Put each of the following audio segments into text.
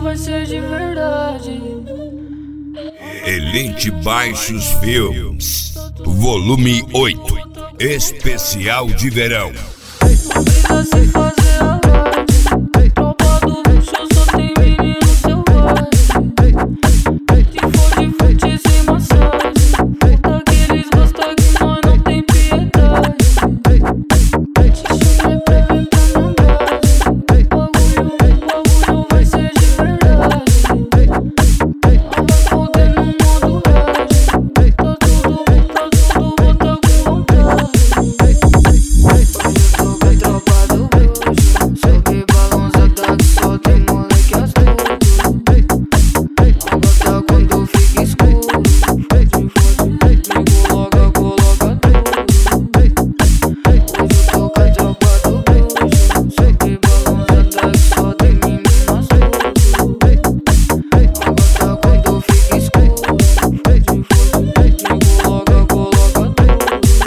vai ser de verdade. Elite Baixos Filmes, volume 8, especial de verão. Não precisa se fazer a live. Tropa do bucho, só tem menino selvagem. Se for de fute sem massagem, puta que eles gostam que nós não tem piedade. Te chamei pra vir pra minha base. Bagulho vai ser de verdade. Ela vai foder no modo rage. Tá tudo bota com vontade. Sobe balançada que só tem moleque astuto. Agora quando fica escuro, ligo logo, coloca tudo. Hoje eu tô com a tropa do bruxo. Sobe balançada que só tem menino astuto. Agora quando fica escuro, ligo logo, coloca tudo.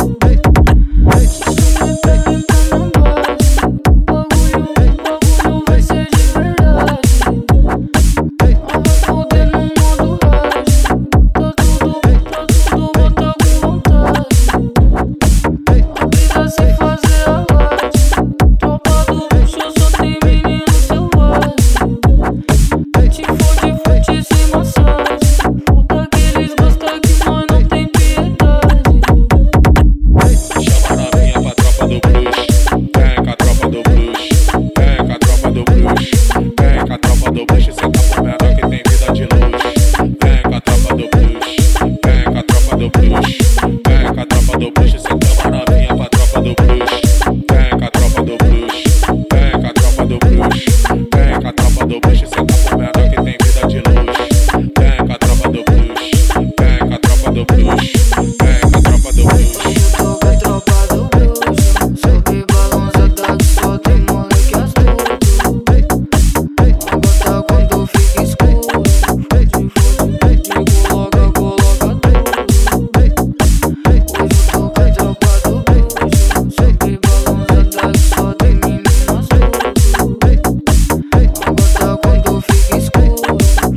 Te chamei pra vir pra minha base. Bagulho vai ser de verdade. Ela vai foder no modo rage. Tá tudo bota com vontade. Não precisa se fazer a live. Tropa do bucho, só tem menino selvagem. Se for de fute sem massagem, puta que eles gostam que nós não tem piedade. Chama a novinha pra tropa do bruxo. Vem com a tropa do bruxo. Vem com a tropa do bruxo. Vem com a tropa do bruxo. Cê tá pro menor que tem vida de luxo. Vem com a tropa do bruxo. Vem com a tropa do bruxo. Vem com a tropa do bruxo. Cê chama a novinha pra tropa do bruxo. Vem com a tropa do bruxo. Vem com a tropa do bruxo. Vem com a tropa do bruxo. Cê tá pro menor que tem vida de luxo. Vem com a tropa do bruxo. Vem com a tropa do bruxo. Vem com a tropa do bruxo. Eu tô com a tropa do bruxo. Sobe balançada que só tem moleque astuto. Agora quando fica escuro, ligo logo, coloca tudo. Hoje eu tô com a tropa do bruxo. Sobe balançada que só tem menino astuto. Agora quando fica escuro,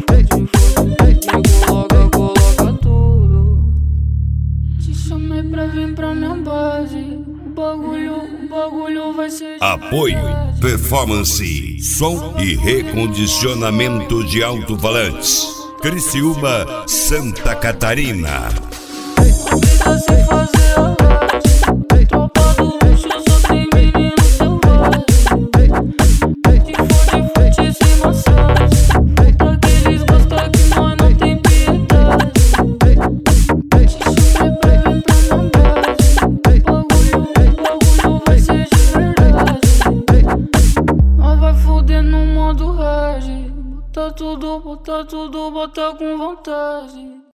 ligo logo, coloca tudo. Te chamei pra vir pra minha base. O bagulho vai ser de Apoio, verdade. performance, som e recondicionamento de alto-falantes. Criciúma, Santa Catarina. Não precisa se fazer a live. Tropa do bucho, só tem menino selvagem. Se for de fute sem massagem, puta que eles gostam que nós não tem piedade. Te chamei pra vir pra minha base. Bagulho vai ser de verdade. Nós vai foder no modo rage. Bota tudo, bota com vontade.